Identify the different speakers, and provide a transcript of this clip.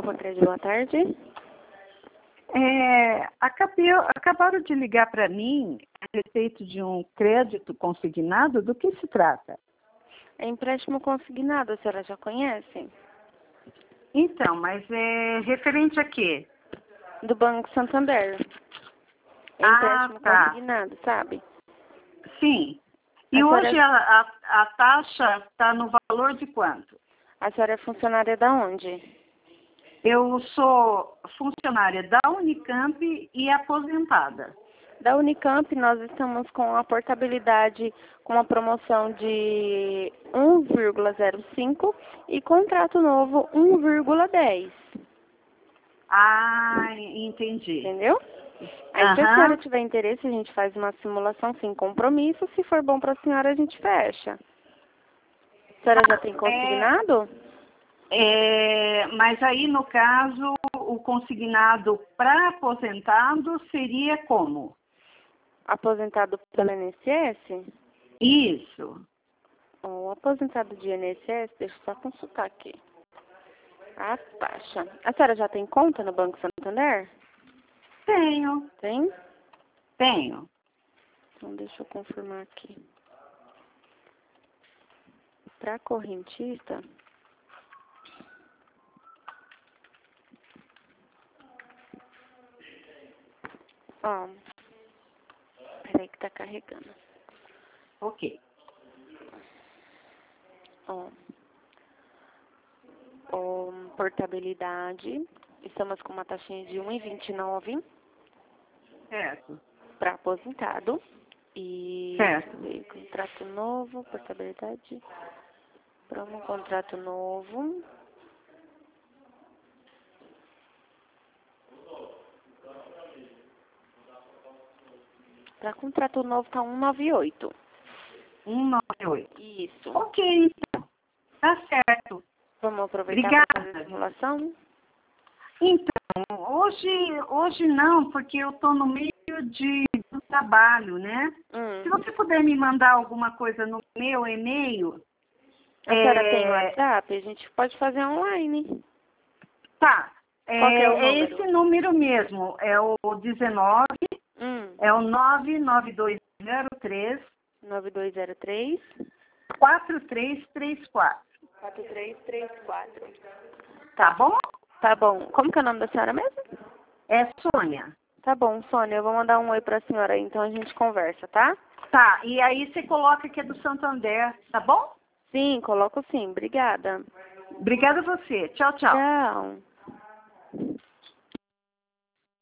Speaker 1: Concreto, boa tarde.
Speaker 2: Acabaram de ligar para mim a respeito de um crédito consignado. Do que se trata?
Speaker 1: É empréstimo consignado, a senhora já conhece?
Speaker 2: Então, mas é referente a quê?
Speaker 1: Do Banco Santander. É empréstimo consignado, sabe?
Speaker 2: Sim. E hoje a taxa está no valor de quanto?
Speaker 1: A senhora é funcionária da onde?
Speaker 2: Eu sou funcionária da Unicamp e aposentada.
Speaker 1: Da Unicamp, nós estamos com a portabilidade com uma promoção de 1,05 e contrato novo 1,10.
Speaker 2: Ah, entendi.
Speaker 1: Entendeu? Aí, se a senhora tiver interesse, a gente faz uma simulação sem compromisso. Se for bom para a senhora, a gente fecha. A senhora já tem consignado?
Speaker 2: Mas aí, no caso, o consignado para aposentado seria como?
Speaker 1: Aposentado pelo INSS?
Speaker 2: Isso.
Speaker 1: O aposentado de INSS, deixa eu só consultar aqui. A taxa. A senhora já tem conta no Banco Santander?
Speaker 2: Tenho.
Speaker 1: Tem?
Speaker 2: Tenho.
Speaker 1: Então, deixa eu confirmar aqui. Para correntista, ó, peraí que tá carregando.
Speaker 2: Ok.
Speaker 1: Portabilidade, estamos com uma taxinha de 1,29
Speaker 2: Certo.
Speaker 1: para aposentado. E
Speaker 2: Certo.
Speaker 1: contrato novo, portabilidade, promo contrato novo. Para contrato novo tá 198.
Speaker 2: 198.
Speaker 1: Isso.
Speaker 2: Ok, então. Tá certo.
Speaker 1: Vamos aproveitar para fazer a
Speaker 2: Obrigada.
Speaker 1: simulação?
Speaker 2: Então, hoje não, porque eu estou no meio do trabalho, né? Se você puder me mandar alguma coisa no meu e-mail...
Speaker 1: A senhora tem WhatsApp? A gente pode fazer online.
Speaker 2: Tá.
Speaker 1: Qual que é o número?
Speaker 2: Esse número mesmo. É o 19, é o 99203...
Speaker 1: 9203
Speaker 2: 4334.
Speaker 1: 4334.
Speaker 2: Tá bom?
Speaker 1: Tá bom. Como que é o nome da senhora mesmo?
Speaker 2: É Sônia.
Speaker 1: Tá bom, Sônia. Eu vou mandar um oi pra senhora aí, então a gente conversa, tá?
Speaker 2: Tá. E aí você coloca que é do Santander, tá bom?
Speaker 1: Sim, coloco sim. Obrigada.
Speaker 2: Obrigada a você. Tchau, tchau.
Speaker 1: Tchau.